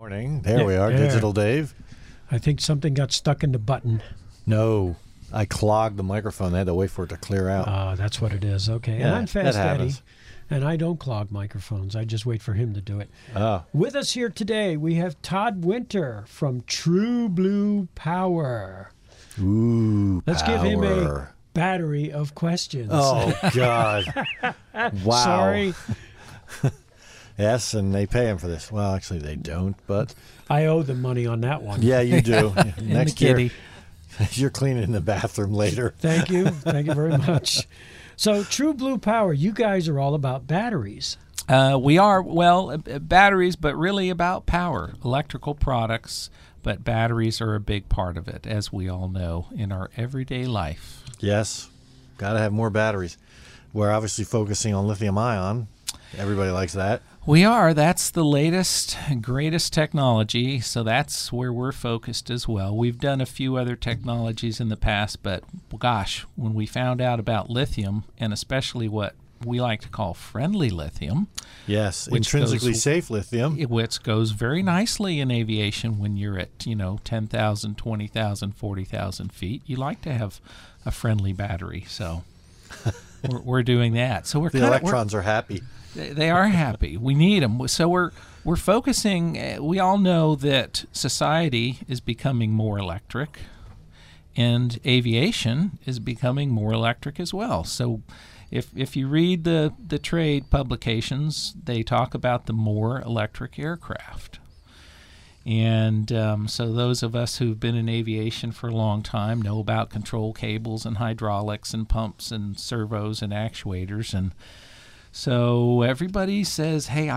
Morning. There we are, Digital Dave. I think something got stuck in the button. No, I clogged the microphone. I had to wait for it to clear out. That's what it is. Okay. Yeah, and I'm Fast that Eddie, happens. and I don't clog microphones. I just wait for him to do it. Oh, With us here today, we have Todd Winter from True Blue Power. ooh, Let's power. give him a battery of questions. Oh, God. Wow. Sorry, Yes, and they pay him for this. Well, actually, they don't, but I owe them money on that one. yeah, you do. Next year, kitty. you're cleaning the bathroom later. Thank you. Thank you very much. So, True Blue Power, you guys are all about batteries. We are, batteries, but really about power, electrical products, but batteries are a big part of it, as we all know, in our everyday life. Yes, got to have more batteries. We're obviously focusing on lithium ion. Everybody likes that. We are. That's the latest, greatest technology, so that's where we're focused as well. We've done a few other technologies in the past, but gosh, when we found out about lithium, and especially what we like to call friendly lithium, Yes, Which intrinsically goes- safe lithium. which goes very nicely in aviation when you're at, 10,000, 20,000, 40,000 feet. You like to have a friendly battery, so we're doing that. So we're The electrons are happy. They are happy. We need them. So we're focusing. We all know that society is becoming more electric, and aviation is becoming more electric as well. So if you read the trade publications, they talk about the more electric aircraft. And so those of us who've been in aviation for a long time know about control cables and hydraulics and pumps and servos and actuators. And so everybody says, hey,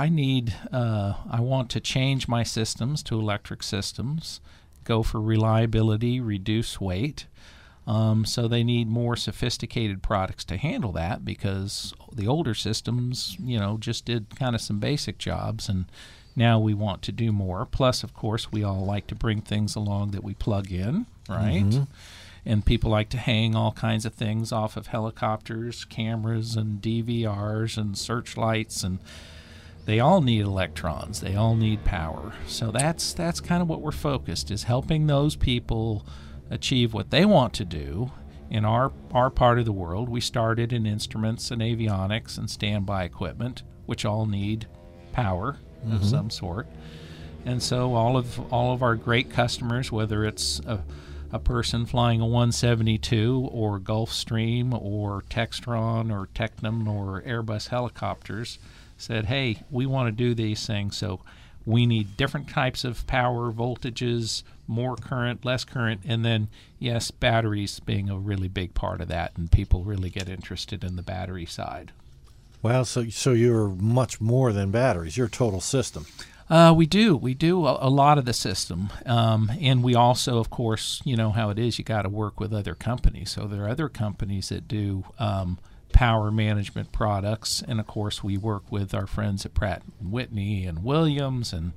I want to change my systems to electric systems, go for reliability, reduce weight. So they need more sophisticated products to handle that, because the older systems, just did kind of some basic jobs, and now we want to do more. Plus, of course, we all like to bring things along that we plug in, right? Mm-hmm. And people like to hang all kinds of things off of helicopters, cameras, and DVRs and searchlights, and they all need electrons. They all need power. So that's kind of what we're focused, is helping those people achieve what they want to do in our part of the world. We started in instruments and avionics and standby equipment, which all need power of some sort. And so all of our great customers, whether it's a person flying a 172 or Gulfstream or Textron or Tecnam or Airbus helicopters, said, hey, we want to do these things, so we need different types of power, voltages, more current, less current, and then, yes, batteries being a really big part of that, and people really get interested in the battery side. Well, so you're much more than batteries. You're a total system. We do a lot of the system, and we also, of course, you know how it is. You got to work with other companies. So there are other companies that do power management products, and of course, we work with our friends at Pratt & Whitney and Williams and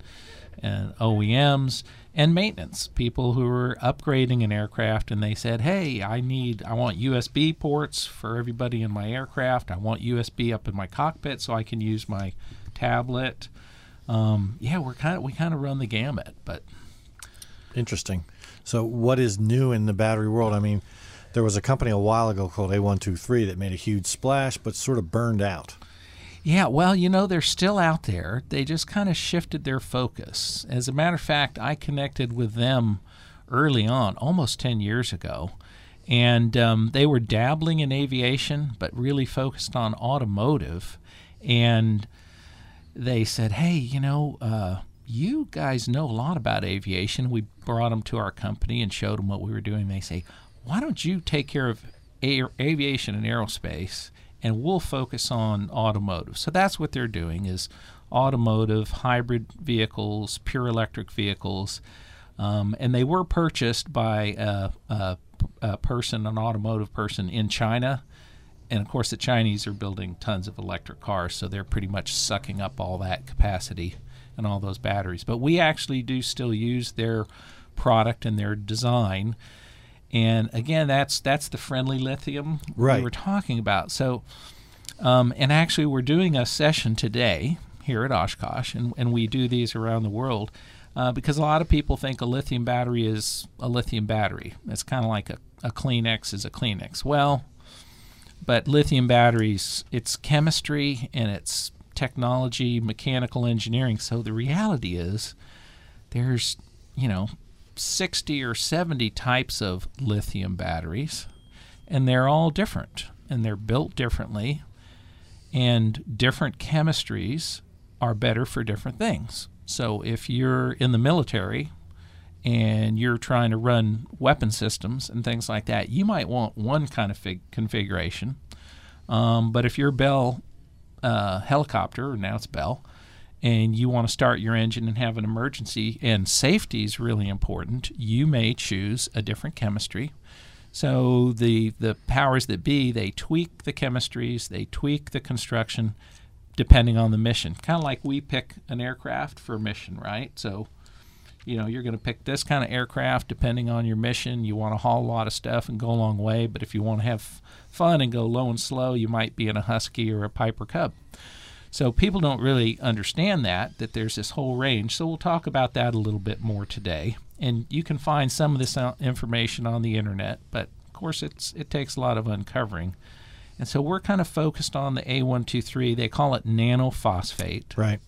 OEMs and maintenance people who are upgrading an aircraft, and they said, hey, I want USB ports for everybody in my aircraft. I want USB up in my cockpit so I can use my tablet. We kind of run the gamut, but Interesting. So what is new in the battery world? I mean, there was a company a while ago called A123 that made a huge splash, but sort of burned out. yeah, well, they're still out there. They just kind of shifted their focus. As a matter of fact, I connected with them early on, almost 10 years ago, and they were dabbling in aviation, but really focused on automotive. And they said, hey, you guys know a lot about aviation. We brought them to our company and showed them what we were doing. They say, why don't you take care of aviation and aerospace, and we'll focus on automotive. So that's what they're doing, is automotive, hybrid vehicles, pure electric vehicles. And they were purchased by a person, an automotive person in China. And, of course, the Chinese are building tons of electric cars, so they're pretty much sucking up all that capacity and all those batteries. But we actually do still use their product and their design. And, again, that's the friendly lithium Right. we were talking about. So, and actually we're doing a session today here at Oshkosh, and we do these around the world, because a lot of people think a lithium battery is a lithium battery. It's kind of like a Kleenex is a Kleenex. Well, but lithium batteries, it's chemistry and it's technology, mechanical engineering. So the reality is there's, 60 or 70 types of lithium batteries, and they're all different, and they're built differently, and different chemistries are better for different things. So if you're in the military and you're trying to run weapon systems and things like that, you might want one kind of configuration. But if you're Bell helicopter, now it's Bell, and you want to start your engine and have an emergency, and safety is really important, you may choose a different chemistry. So the powers that be, they tweak the chemistries, they tweak the construction depending on the mission. Kind of like we pick an aircraft for a mission, right? So, you're going to pick this kind of aircraft depending on your mission. You want to haul a lot of stuff and go a long way, but if you want to have fun and go low and slow, you might be in a Husky or a Piper Cub. So people don't really understand that there's this whole range. So we'll talk about that a little bit more today. And you can find some of this information on the internet, but of course it takes a lot of uncovering. And so we're kind of focused on the A123. They call it nanophosphate. Right.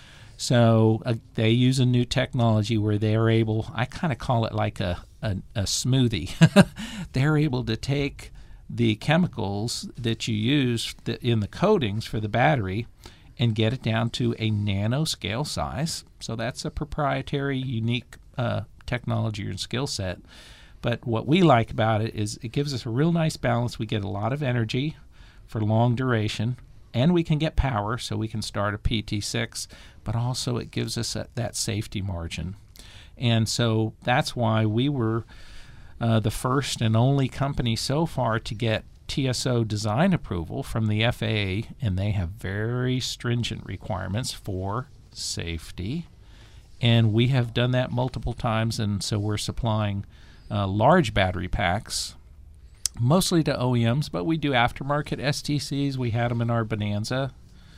So they use a new technology where they're able, I kind of call it like a smoothie. They're able to take the chemicals that you use in the coatings for the battery and get it down to a nanoscale size. So that's a proprietary, unique technology and skill set. But what we like about it is it gives us a real nice balance. We get a lot of energy for long duration, and we can get power, so we can start a PT6, but also it gives us that safety margin. And so that's why we were the first and only company so far to get TSO design approval from the FAA, and they have very stringent requirements for safety. And we have done that multiple times, and so we're supplying large battery packs, mostly to OEMs, but we do aftermarket STCs. We had them in our Bonanza,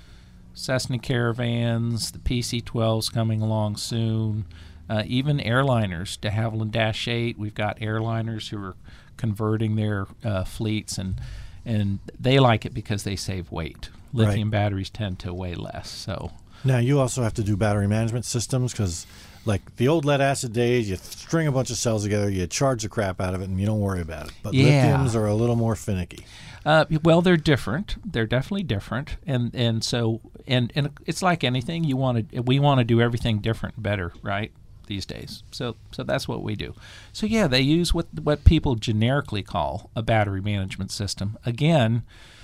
Cessna Caravans, the PC-12s coming along soon, even airliners, de Havilland Dash 8. We've got airliners who are converting their fleets, and they like it because they save weight. Lithium batteries tend to weigh less. So now you also have to do battery management systems, because like the old lead acid days, you string a bunch of cells together, you charge the crap out of it, and you don't worry about it. But lithiums are a little more finicky. Well, they're different. They're definitely different, and so it's like anything. We want to do everything different and better, right? These days. So that's what we do. So yeah, they use what people generically call a battery management system. Again,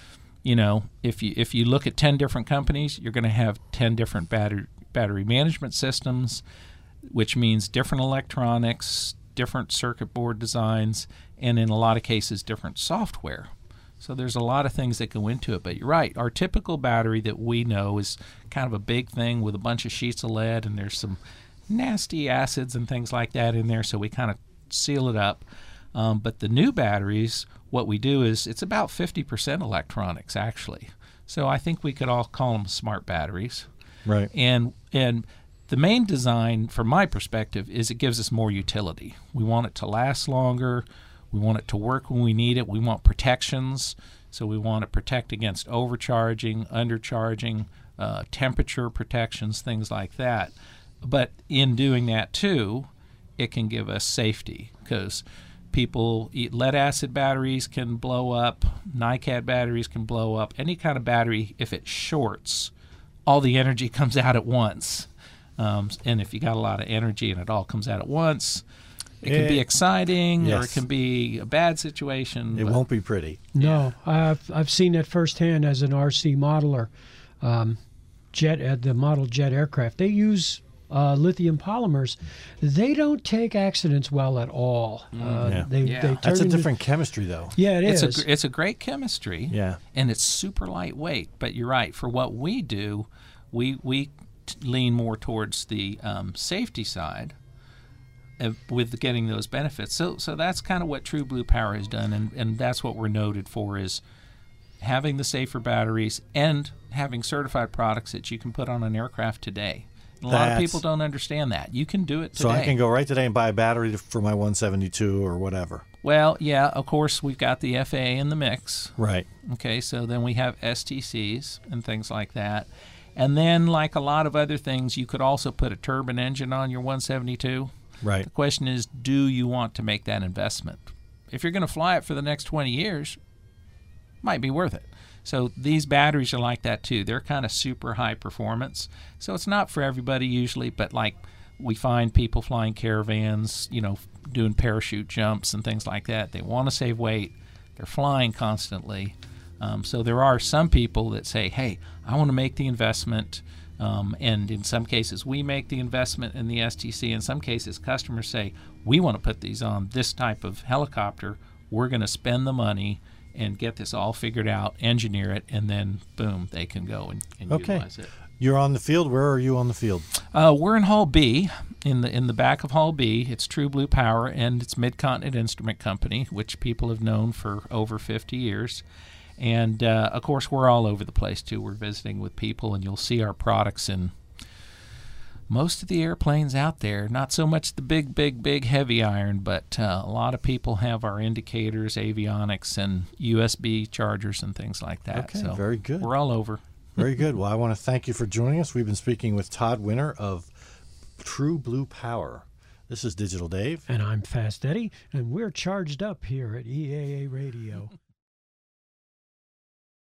if you look at 10 different companies, you're going to have 10 different battery management systems, which means different electronics, different circuit board designs, and in a lot of cases different software. So there's a lot of things that go into it. But you're right, our typical battery that we know is kind of a big thing with a bunch of sheets of lead, and there's some nasty acids and things like that in there, so we kind of seal it up. But the new batteries, what we do is it's about 50% electronics, actually. So I think we could all call them smart batteries. Right. And the main design, from my perspective, is it gives us more utility. We want it to last longer. We want it to work when we need it. We want protections. So we want to protect against overcharging, undercharging, temperature protections, things like that. But in doing that, too, it can give us safety, because lead acid batteries can blow up, NiCad batteries can blow up. Any kind of battery, if it shorts, all the energy comes out at once. And if you got a lot of energy and it all comes out at once, it can be exciting, or it can be a bad situation. It won't be pretty. No, I've seen it firsthand as an RC modeler. The model jet aircraft, they use lithium polymers. They don't take accidents well at all. That's a different chemistry, though. Yeah, It's a great chemistry. Yeah, and it's super lightweight. But you're right. For what we do, we lean more towards the safety side with getting those benefits. So that's kind of what True Blue Power has done, and that's what we're noted for, is having the safer batteries and having certified products that you can put on an aircraft today. A lot of people don't understand that. You can do it today. So I can go right today and buy a battery for my 172 or whatever. Well, yeah, of course, we've got the FAA in the mix. Right. Okay, so then we have STCs and things like that. And then, like a lot of other things, you could also put a turbine engine on your 172. Right. The question is, do you want to make that investment? If you're going to fly it for the next 20 years, might be worth it. So these batteries are like that too. They're kind of super high performance. So it's not for everybody usually, but like we find people flying caravans, doing parachute jumps and things like that. They want to save weight. They're flying constantly. So there are some people that say, hey, I want to make the investment. And in some cases, we make the investment in the STC. In some cases, customers say, we want to put these on this type of helicopter. We're going to spend the money and get this all figured out, engineer it, and then, boom, they can go and utilize it. You're on the field. Where are you on the field? We're in Hall B, in the back of Hall B. It's True Blue Power, and it's Mid-Continent Instrument Company, which people have known for over 50 years. And, of course, we're all over the place, too. We're visiting with people, and you'll see our products in most of the airplanes out there. Not so much the big heavy iron, but a lot of people have our indicators, avionics, and USB chargers and things like that. Okay, so very good. We're all over. Very good. Well, I want to thank you for joining us. We've been speaking with Todd Winter of True Blue Power. This is Digital Dave. And I'm Fast Eddie, and we're charged up here at EAA Radio.